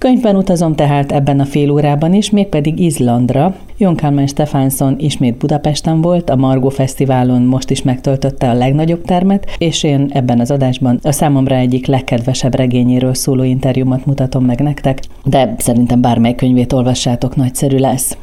Könyvben utazom tehát ebben a fél órában is, mégpedig Izlandra. Jon Kalman Stefánsson ismét Budapesten volt, a Margó Fesztiválon most is megtöltötte a legnagyobb termet, és én ebben az adásban a számomra egyik legkedvesebb regényéről szóló interjúmat mutatom meg nektek, de szerintem bármely könyvét olvassátok, nagyszerű lesz.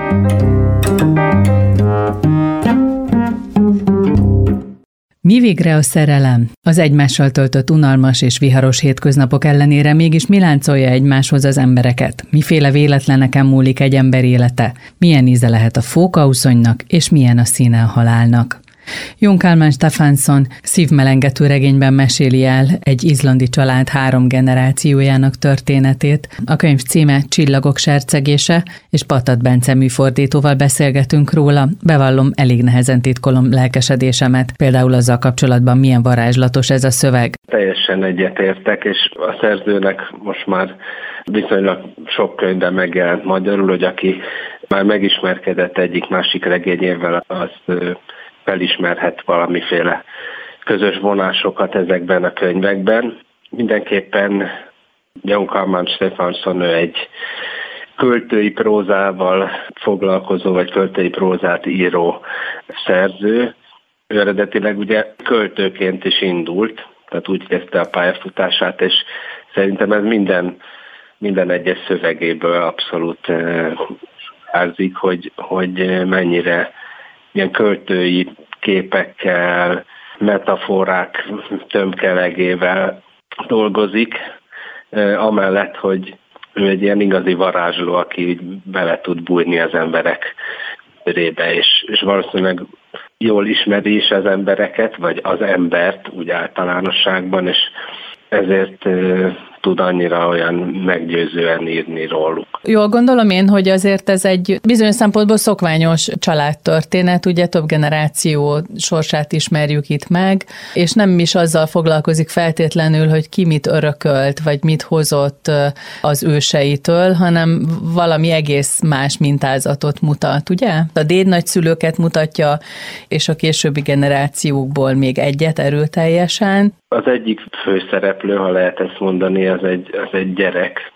Mi végre a szerelem? Az egymással töltött unalmas és viharos hétköznapok ellenére mégis mi láncolja egymáshoz az embereket? Miféle véletleneken múlik egy ember élete? Milyen íze lehet a fókauszonynak, és milyen a színe a halálnak? Jon Kalman Stefánsson szívmelengető regényben meséli el egy izlandi család 3 generációjának történetét. A könyv címe Csillagok sercegése, és Patat Bence műfordítóval beszélgetünk róla. Bevallom, elég nehezen titkolom lelkesedésemet, például azzal kapcsolatban, milyen varázslatos ez a szöveg. Teljesen egyetértek, és a szerzőnek most már viszonylag sok könyvben megjelent magyarul, hogy aki már megismerkedett egyik-másik regényével, azt felismerhet valamiféle közös vonásokat ezekben a könyvekben. Mindenképpen Jon Kalman Stefánsson egy költői prózával foglalkozó, vagy költői prózát író szerző. Ő eredetileg ugye költőként is indult, tehát úgy kezdte a pályafutását, és szerintem ez minden egyes szövegéből abszolút árzik, hogy mennyire ilyen költői képekkel, metaforák tömkelegével dolgozik, amellett, hogy ő egy ilyen igazi varázsló, aki bele tud bújni az emberek körébe, és valószínűleg jól ismeri is az embereket, vagy az embert úgy általánosságban, és ezért tud annyira olyan meggyőzően írni róluk. Jól gondolom én, hogy azért ez egy bizonyos szempontból szokványos családtörténet, ugye több generáció sorsát ismerjük itt meg, és nem is azzal foglalkozik feltétlenül, hogy ki mit örökölt, vagy mit hozott az őseitől, hanem valami egész más mintázatot mutat, ugye? A dédnagyszülőket mutatja, és a későbbi generációkból még egyet erőteljesen. Az egyik főszereplő, ha lehet ezt mondani, az egy gyerek,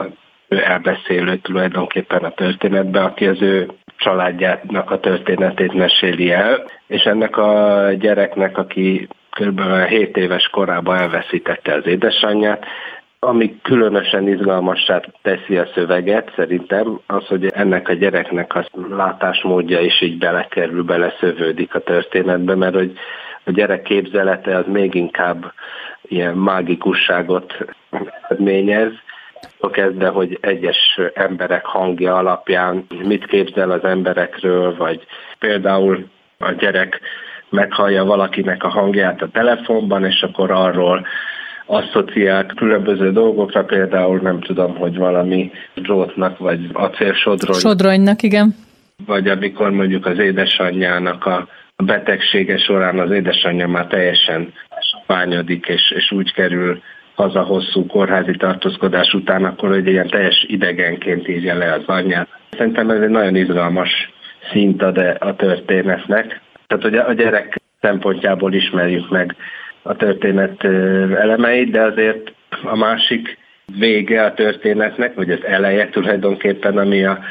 ő elbeszélő tulajdonképpen a történetben, aki az ő családjának a történetét meséli el, és ennek a gyereknek, aki kb. 7 éves korában elveszítette az édesanyját, ami különösen izgalmassá teszi a szöveget, szerintem az, hogy ennek a gyereknek a látásmódja is így beleszövődik a történetbe, mert hogy a gyerek képzelete az még inkább ilyen mágikusságot eredményez. Kezdve, hogy egyes emberek hangja alapján mit képzel az emberekről, vagy például a gyerek meghallja valakinek a hangját a telefonban, és akkor arról asszociál különböző dolgokra, például nem tudom, hogy valami drótnak, vagy Sodronynak, igen. Vagy amikor mondjuk az édesanyjának a betegsége során az édesanyja már teljesen fányodik, és úgy kerül haza hosszú kórházi tartózkodás után, akkor egy ilyen teljes idegenként írja le az anyját. Szerintem ez egy nagyon izgalmas szint ad a történetnek. Tehát, hogy a gyerek szempontjából ismerjük meg a történet elemeit, de azért a másik vége a történetnek, vagy az eleje tulajdonképpen, ami a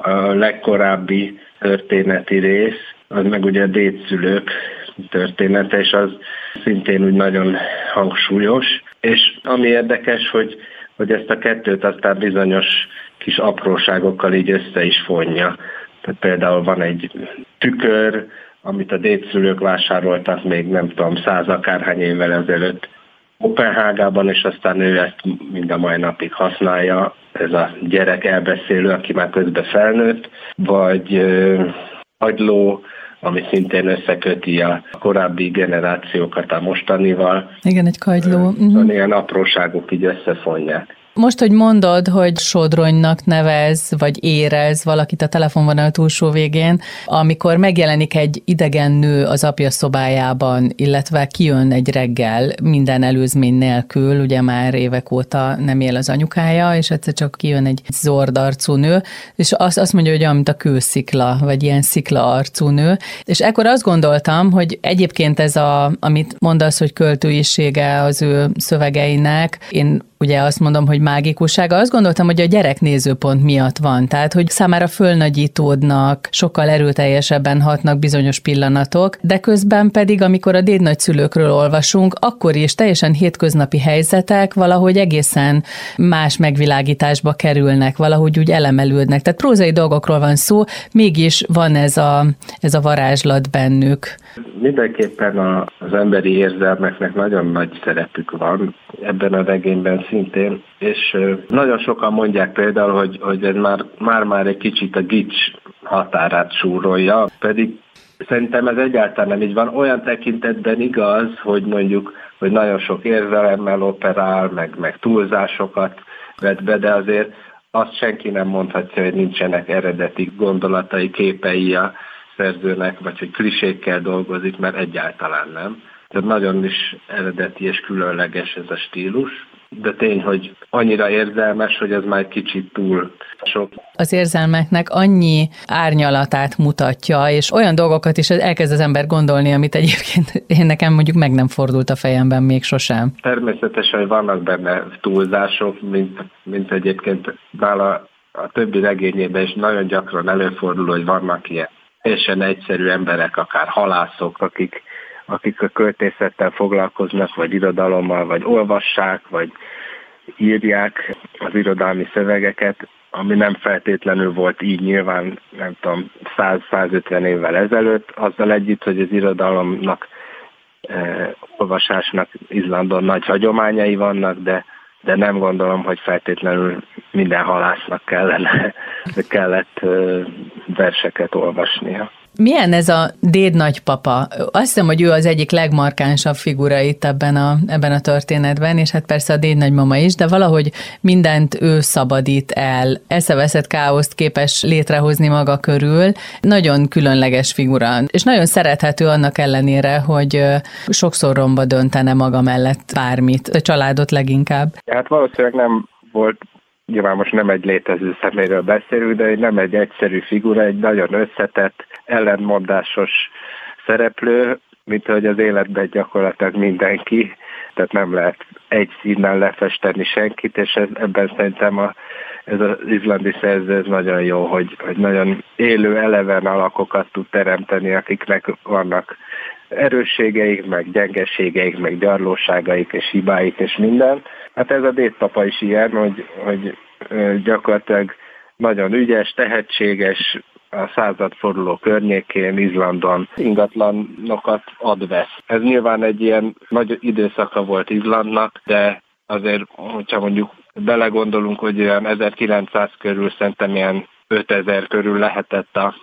legkorábbi történeti rész, az meg ugye a dédszülők története, és az szintén úgy nagyon hangsúlyos. És ami érdekes, hogy ezt a kettőt aztán bizonyos kis apróságokkal így össze is fonja. Tehát például van egy tükör, amit a dédszülők vásároltak még nem tudom 100 akárhány évvel ezelőtt Kopenhágában, és aztán ő ezt mind a mai napig használja, ez a gyerek elbeszélő, aki már közben felnőtt, vagy agyló, ami szintén összeköti a korábbi generációkat a mostanival. Igen, egy kagyló. Ilyen apróságok így összefonják. Most, hogy mondod, hogy sodronynak nevez, vagy érez valakit a telefonvonal túlsó végén, amikor megjelenik egy idegen nő az apja szobájában, illetve kijön egy reggel minden előzmény nélkül, ugye már évek óta nem él az anyukája, és egyszer csak kijön egy zord arcú nő, és azt mondja, hogy olyan, mint a kőszikla, vagy ilyen szikla arcú nő. És ekkor azt gondoltam, hogy egyébként ez amit mondasz, hogy költőisége az ő szövegeinek, én ugye azt mondom, hogy mágikussága. Azt gondoltam, hogy a gyerek nézőpont miatt van, tehát hogy számára fölnagyítódnak, sokkal erőteljesebben hatnak bizonyos pillanatok, de közben pedig, amikor a dédnagyszülőkről olvasunk, akkor is teljesen hétköznapi helyzetek valahogy egészen más megvilágításba kerülnek, valahogy úgy elemelődnek. Tehát prózai dolgokról van szó, mégis van ez a varázslat bennük. Mindenképpen az emberi érzelmeknek nagyon nagy szerepük van ebben a regényben szintén, és nagyon sokan mondják például, hogy ez már egy kicsit a gics határát súrolja, pedig szerintem ez egyáltalán nem így van. Olyan tekintetben igaz, hogy mondjuk, hogy nagyon sok érzelemmel operál, meg túlzásokat vet be, de azért azt senki nem mondhatja, hogy nincsenek eredeti gondolatai, képei a szerzőnek, vagy hogy klisékkel dolgozik, mert egyáltalán nem. Tehát nagyon is eredeti és különleges ez a stílus, de tény, hogy annyira érzelmes, hogy ez már kicsit túl sok. Az érzelmeknek annyi árnyalatát mutatja, és olyan dolgokat is elkezd az ember gondolni, amit egyébként én nekem mondjuk meg nem fordult a fejemben még sosem. Természetesen, hogy vannak benne túlzások, mint egyébként nála a többi regényében is nagyon gyakran előfordul, hogy vannak ilyen teljesen egyszerű emberek, akár halászok, akik a költészettel foglalkoznak, vagy irodalommal, vagy olvassák, vagy írják az irodalmi szövegeket, ami nem feltétlenül volt így nyilván, nem tudom, 100-150 évvel ezelőtt, azzal együtt, hogy az irodalomnak, olvasásnak Izlandon nagy hagyományai vannak, de nem gondolom, hogy feltétlenül minden halásznak kellett verseket olvasnia. Milyen ez a dédnagypapa? Azt hiszem, hogy ő az egyik legmarkánsabb figura itt ebben a történetben, és hát persze a dédnagymama is, de valahogy mindent ő szabadít el. Eszeveszett káoszt képes létrehozni maga körül. Nagyon különleges figura, és nagyon szerethető annak ellenére, hogy sokszor romba döntene maga mellett bármit, a családot leginkább. Hát valószínűleg nem volt, nyilván most nem egy létező személyről beszélünk, de nem egy egyszerű figura, egy nagyon összetett, ellentmondásos szereplő, mint hogy az életben gyakorlatilag mindenki, tehát nem lehet egy színnel lefesteni senkit, és ebben szerintem ez az izlandi szerző ez nagyon jó, hogy nagyon élő, eleven alakokat tud teremteni, akiknek vannak erősségeik, meg gyengeségeik, meg gyarlóságaik, és hibáik, és minden. Hát ez a dédpapa is ilyen, hogy gyakorlatilag nagyon ügyes, tehetséges, a századforduló környékén, Izlandon ingatlanokat ad-vesz. Ez nyilván egy ilyen nagy időszaka volt Izlandnak, de azért, hogyha mondjuk belegondolunk, hogy olyan 1900 körül, szerintem ilyen 5000 körül lehetett a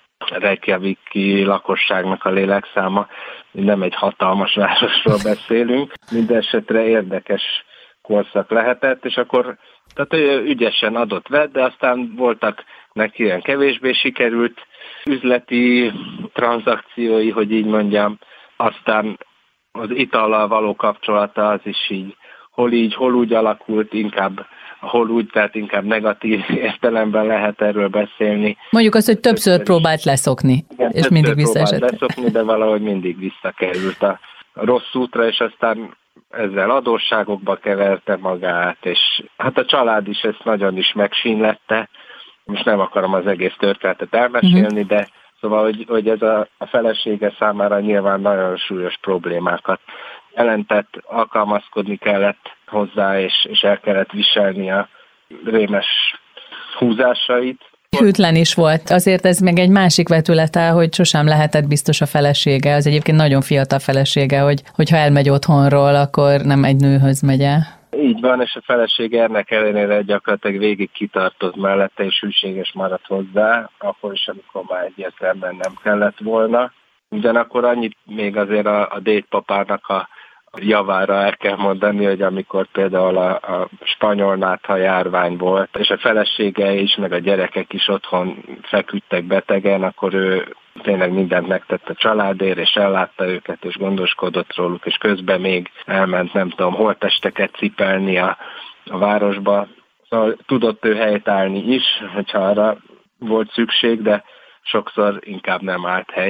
Reykjaviki lakosságnak a lélekszáma, nem egy hatalmas városról beszélünk, mindenesetre érdekes korszak lehetett, és akkor tehát ügyesen adott-vett, de aztán voltak neki ilyen kevésbé sikerült üzleti tranzakciói, hogy így mondjam, aztán az itallal való kapcsolata az is így, hol úgy alakult, hol úgy, tehát inkább negatív értelemben lehet erről beszélni. Mondjuk azt, hogy többször próbált leszokni, igen, és mindig visszaesett. Leszokni, de valahogy mindig visszakerült a rossz útra, és aztán ezzel adósságokba keverte magát, és hát a család is ezt nagyon is megsínlette. Most nem akarom az egész történetet elmesélni, de szóval, hogy ez a felesége számára nyilván nagyon súlyos problémákat jelentett, alkalmazkodni kellett hozzá, és el kellett viselni a rémes húzásait. Hűtlen is volt. Azért ez meg egy másik vetülete, hogy sosem lehetett biztos a felesége. Az egyébként nagyon fiatal felesége, hogyha elmegy otthonról, akkor nem egy nőhöz megy el. Így van, és a felesége ennek ellenére gyakorlatilag végig kitartott mellette, és hűséges maradt hozzá, akkor is, amikor már egyértelműen nem kellett volna. Ugyanakkor annyit még azért a dédpapának a javára el kell mondani, hogy amikor például a spanyol nátha járvány volt, és a felesége is, meg a gyerekek is otthon feküdtek betegen, akkor ő tényleg mindent megtett a családért, és ellátta őket, és gondoskodott róluk, és közben még elment, nem tudom, holttesteket cipelni a városba. Szóval tudott ő helyt állni is, hogyha arra volt szükség, de sokszor inkább nem állt helyt.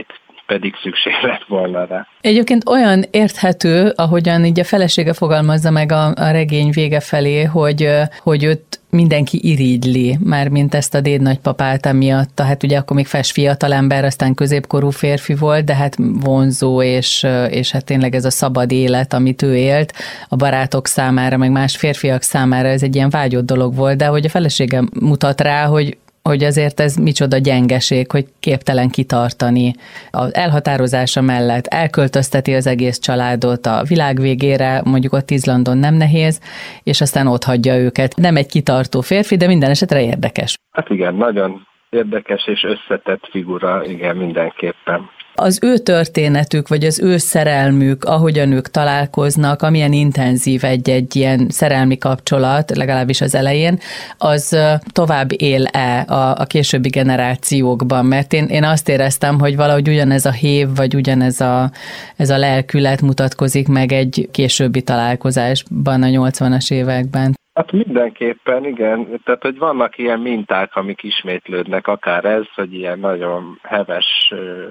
pedig szükség lett volna rá. Egyébként olyan érthető, ahogyan így a felesége fogalmazza meg a regény vége felé, hogy őt mindenki irigyli, mármint ezt a dédnagypapát emiatt. Hát ugye akkor még fiatal ember, aztán középkorú férfi volt, de hát vonzó, és hát tényleg ez a szabad élet, amit ő élt, a barátok számára, meg más férfiak számára ez egy ilyen vágyott dolog volt, de hogy a felesége mutat rá, hogy azért ez micsoda gyengeség, hogy képtelen kitartani. Az elhatározása mellett elköltözteti az egész családot a világ végére, mondjuk ott Izlandon nem nehéz, és aztán ott hagyja őket. Nem egy kitartó férfi, de minden esetre érdekes. Hát igen, nagyon érdekes és összetett figura, igen, mindenképpen. Az ő történetük, vagy az ő szerelmük, ahogyan ők találkoznak, amilyen intenzív egy ilyen szerelmi kapcsolat, legalábbis az elején, az tovább él-e a későbbi generációkban? Mert én azt éreztem, hogy valahogy ugyanez a hév, vagy ugyanez ez a lelkület mutatkozik meg egy későbbi találkozásban a 80-as években. Hát mindenképpen, igen. Tehát, hogy vannak ilyen minták, amik ismétlődnek, akár ez, hogy ilyen nagyon heves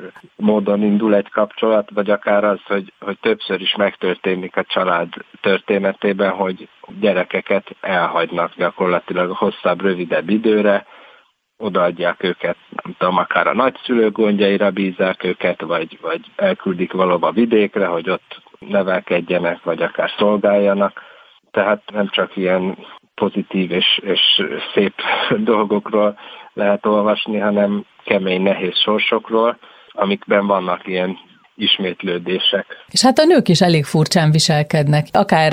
módon indul egy kapcsolat, vagy akár az, hogy többször is megtörténik a család történetében, hogy gyerekeket elhagynak gyakorlatilag hosszabb, rövidebb időre, odaadják őket, nem tudom, akár a nagyszülők gondjaira bízzák őket, vagy elküldik valóban vidékre, hogy ott nevelkedjenek, vagy akár szolgáljanak. Tehát nem csak ilyen pozitív és szép dolgokról lehet olvasni, hanem kemény, nehéz sorsokról, amikben vannak ilyen ismétlődések. És hát a nők is elég furcsán viselkednek, akár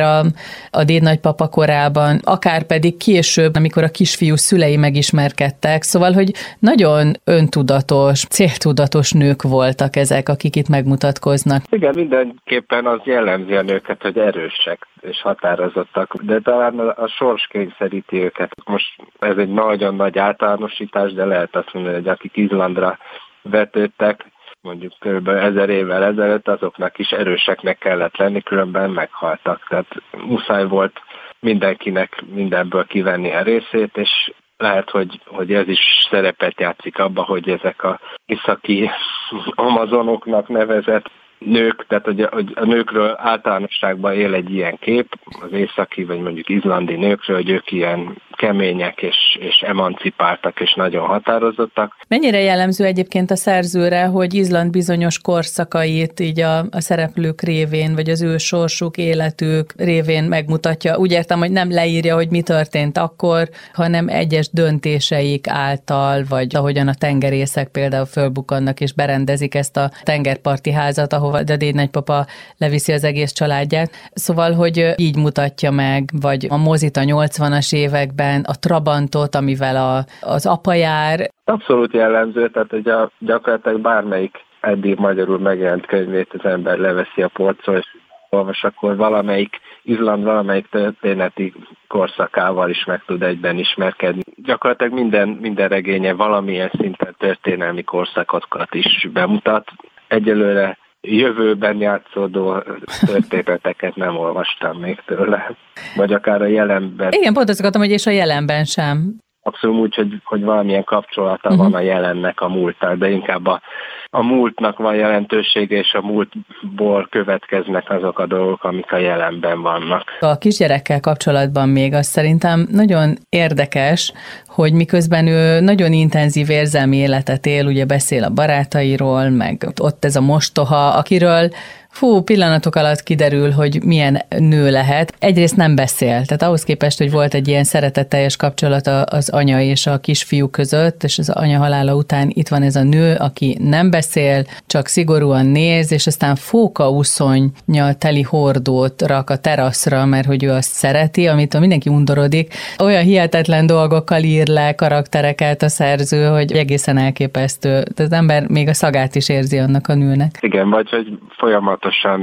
a dédnagypapa korában, akár pedig később, amikor a kisfiú szülei megismerkedtek, szóval, hogy nagyon öntudatos, céltudatos nők voltak ezek, akik itt megmutatkoznak. Igen, mindenképpen az jellemzi a nőket, hogy erősek és határozottak, de talán a sors kényszeríti őket. Most ez egy nagyon nagy általánosítás, de lehet azt mondani, hogy akik Izlandra vetődtek, mondjuk kb. 1000 évvel ezelőtt, azoknak is erőseknek kellett lenni, különben meghaltak. Tehát muszáj volt mindenkinek mindenből kivenni a részét, és lehet, hogy ez is szerepet játszik abba, hogy ezek a északi amazonoknak nevezett nők, tehát hogy a nőkről általánosságban él egy ilyen kép, az északi vagy mondjuk izlandi nőkről, hogy ők ilyen kemények és emancipáltak és nagyon határozottak. Mennyire jellemző egyébként a szerzőre, hogy Izland bizonyos korszakait így a szereplők révén, vagy az ő sorsuk, életük révén megmutatja? Úgy értem, hogy nem leírja, hogy mi történt akkor, hanem egyes döntéseik által, vagy ahogyan a tengerészek például fölbukkannak és berendezik ezt a tengerparti házat, ahova a dédnagypapa leviszi az egész családját. Szóval, hogy így mutatja meg, vagy a mozit a 80-as években, a Trabantot, amivel az apa jár. Abszolút jellemző, tehát hogy gyakorlatilag bármelyik eddig magyarul megjelent könyvét az ember leveszi a polcról, és olvas, akkor Izland valamelyik történeti korszakával is meg tud egyben ismerkedni. Gyakorlatilag minden regénye valamilyen szinten történelmi korszakokat is bemutat. Egyelőre jövőben játszódó történeteket nem olvastam még tőle, vagy akár a jelenben. Igen, pont azt akartam, hogy és a jelenben sem. Abszolút úgy, hogy valamilyen kapcsolata van a jelennek a múlttal, de inkább a múltnak van jelentősége, és a múltból következnek azok a dolgok, amik a jelenben vannak. A kisgyerekkel kapcsolatban még az szerintem nagyon érdekes, hogy miközben ő nagyon intenzív érzelmi életet él, ugye beszél a barátairól, meg ott ez a mostoha, akiről pillanatok alatt kiderül, hogy milyen nő lehet. Egyrészt nem beszél, tehát ahhoz képest, hogy volt egy ilyen szeretetteljes kapcsolat az anya és a kisfiú között, és az anya halála után itt van ez a nő, aki nem beszél, csak szigorúan néz, és aztán fókauszonnyal teli hordót rak a teraszra, mert hogy ő azt szereti, amitől mindenki undorodik. Olyan hihetetlen dolgokkal ír le karaktereket a szerző, hogy egészen elképesztő. Tehát az ember még a szagát is érzi annak a nőnek. Igen, vagy hogy folyamatosan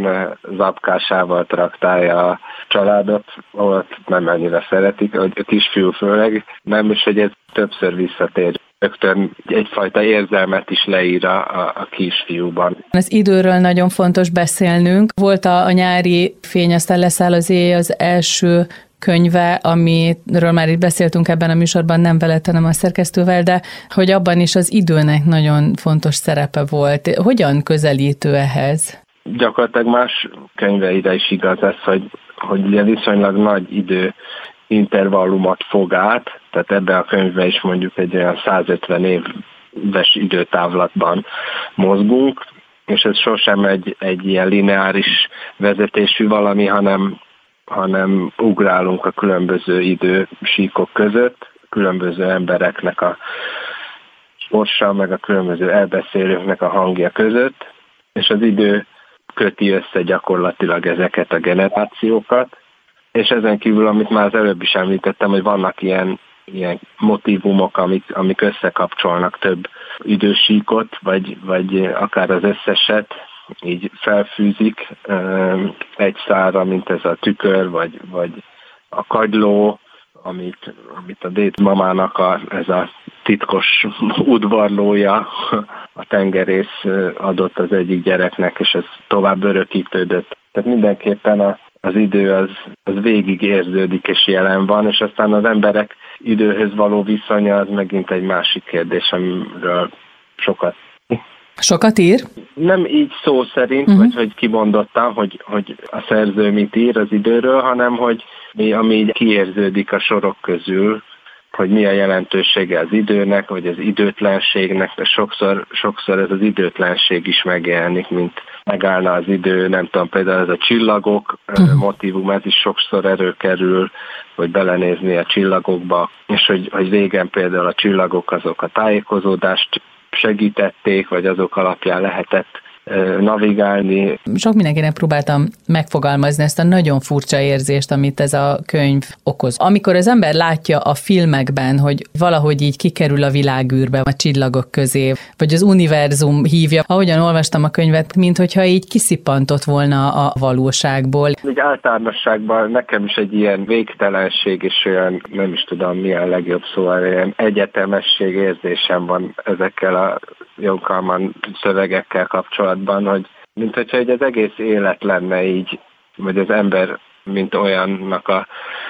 zapkásával traktálja a családot, ahol nem annyira szeretik, hogy a kisfiú főleg, nem is, hogy ez többször visszatér. Rögtön egyfajta érzelmet is leír a kisfiúban. Az időről nagyon fontos beszélnünk. Volt a nyári fény, aztán leszáll az éj, az első könyve, amiről már itt beszéltünk ebben a műsorban, nem veled, hanem a szerkesztővel, de hogy abban is az időnek nagyon fontos szerepe volt. Hogyan közelítő ehhez? Gyakorlatilag más könyveire is igaz ez, hogy ugye viszonylag nagy idő intervallumot fog át, tehát ebben a könyvben is mondjuk egy olyan 150 éves időtávlatban mozgunk, és ez sosem egy ilyen lineáris vezetésű valami, hanem ugrálunk a különböző idősíkok között, különböző embereknek a sorsa, meg a különböző elbeszélőknek a hangja között, és az idő köti össze gyakorlatilag ezeket a generációkat, és ezen kívül, amit már az előbb is említettem, hogy vannak ilyen motívumok, amik összekapcsolnak több idősíkot, vagy akár az összeset, így felfűzik egy szárra, mint ez a tükör, vagy a kagyló, amit a dédmamának ez a titkos udvarlója, a tengerész adott az egyik gyereknek, és ez tovább örökítődött. Tehát mindenképpen az idő az végig érződik és jelen van, és aztán az emberek időhöz való viszonya az megint egy másik kérdés, amiről Sokat ír? Nem így szó szerint, vagy hogy kimondottam, hogy a szerző mit ír az időről, hanem hogy ami így kiérződik a sorok közül, hogy mi a jelentősége az időnek, vagy az időtlenségnek, de sokszor ez az időtlenség is megjelenik, mint megállna az idő, nem tudom, például ez a csillagok motívum, ez is sokszor előkerül, hogy belenézni a csillagokba, és hogy régen például a csillagok azok a tájékozódást segítették, vagy azok alapján lehetett navigálni. Sok mindenkinek próbáltam megfogalmazni ezt a nagyon furcsa érzést, amit ez a könyv okoz. Amikor az ember látja a filmekben, hogy valahogy így kikerül a világűrbe, a csillagok közé, vagy az univerzum hívja, ahogyan olvastam a könyvet, minthogyha így kiszippantott volna a valóságból. Egy általánosságban nekem is egy ilyen végtelenség, és olyan, nem is tudom mi a legjobb szó, ilyen egyetemesség érzésem van ezekkel a John Kalman szövegekkel kapcsolatban, hogy mint hogyha az egész élet lenne így, vagy az ember mint olyannak a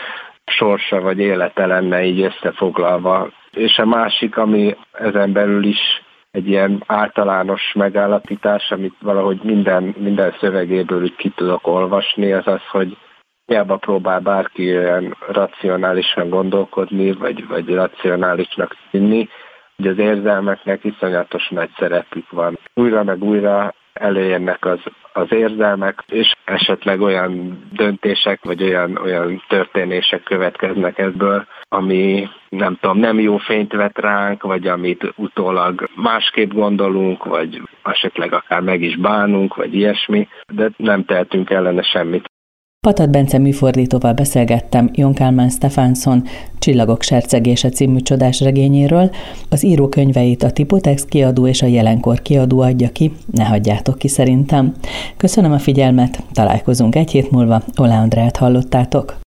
sorsa vagy élete lenne így összefoglalva. És a másik, ami ezen belül is egy ilyen általános megállapítás, amit valahogy minden szövegéből úgy ki tudok olvasni, az az, hogy hiába próbál bárki olyan racionálisan gondolkodni, vagy racionálisnak tűnni, hogy az érzelmeknek iszonyatos nagy szerepük van. Újra meg újra előjönnek az érzelmek, és esetleg olyan döntések, vagy olyan történések következnek ebből, ami nem jó fényt vet ránk, vagy amit utólag másképp gondolunk, vagy esetleg akár meg is bánunk, vagy ilyesmi, de nem tehetünk ellene semmit. Patat Bence műfordítóval beszélgettem John Kalman Stefansson Csillagok sercegése című csodás regényéről. Az író könyveit a Typotext kiadó és a Jelenkor kiadó adja ki, ne hagyjátok ki szerintem. Köszönöm a figyelmet, találkozunk egy hét múlva, Oláh Andrát hallottátok.